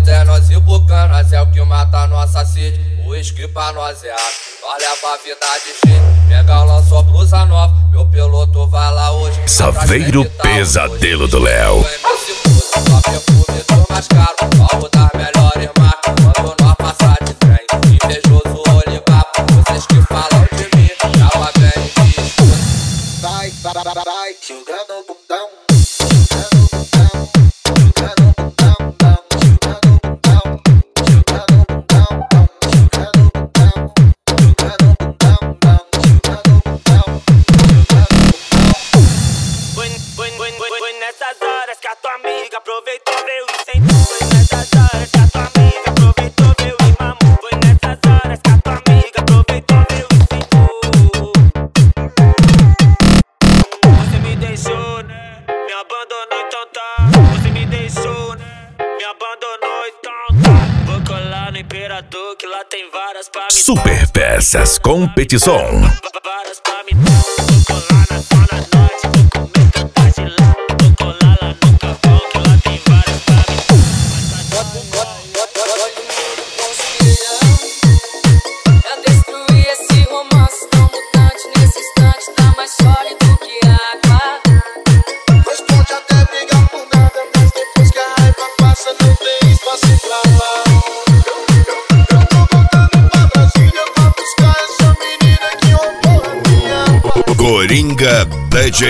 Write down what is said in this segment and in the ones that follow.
vida é nós e bucanas, é o que mata nossa sede. O uísque pra nós é água, nós leva a vida de jeito. Mengão lançou blusa nova, meu piloto vai lá hoje. Saveiro Pesadelo do Léo. Só perfume do mais caro, algo das melhores marcas. Quando nós passar de trem, invejoso olivapo. Vocês que falam de mim, já vai bem visto. Vai, jogando o bundão. Nessas horas que a tua amiga aproveitou, veio e sentou. Foi nessas horas que a tua amiga aproveitou, veio e mamou. Foi nessas horas que a tua amiga aproveitou, veio e sentou. Você me deixou, né? Me abandonou, então tá. Você me deixou, né? Me abandonou, então tá. Vou colar no Imperador, que lá tem várias pra me dar. Super Peças Competição. Várias pra me dar. Vou colar na zona norte, vou comer cantar de lá. Coringa DJ.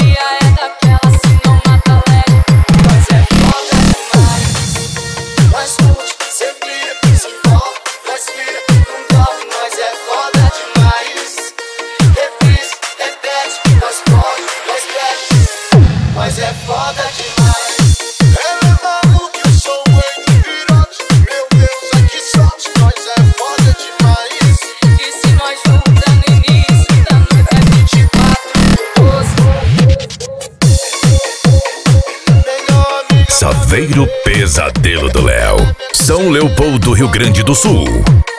Mas é foda demais. Ela é maluca, eu sou o rei do pirote. Meu Deus, é que sorte. Nós é foda demais. E se nós junta no início da noite é 24 Saveiro Pesadelo do Léo. São Leopoldo, Rio Grande do Sul.